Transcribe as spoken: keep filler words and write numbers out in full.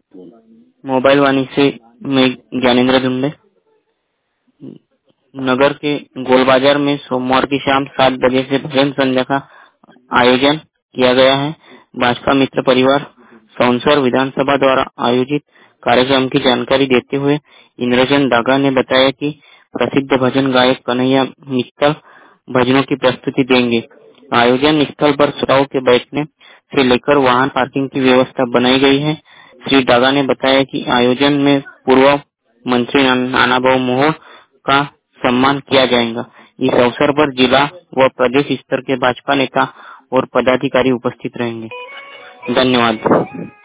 Mobile वाणी से मैं ज्ञानेंद्र दुंडे। नगर के गोल बाजार में सोमवार की शाम सात बजे से भजन संध्या का आयोजन किया गया है। भाजपा मित्र परिवार सौंसर विधानसभा द्वारा आयोजित कार्यक्रम की जानकारी देते हुए इंद्रजन डागा ने बताया कि प्रसिद्ध भजन गायक कन्हैया मित्तल भजनों की प्रस्तुति देंगे। आयोजन स्थल पर श्रोताओं के बैठने से लेकर वाहन पार्किंग की व्यवस्था बनाई गई है। श्री डागा ने बताया कि आयोजन में पूर्व मंत्री नानाभाऊ मोहोळ का सम्मान किया जाएगा। इस अवसर पर जिला व प्रदेश स्तर के भाजपा नेता और पदाधिकारी उपस्थित रहेंगे। धन्यवाद।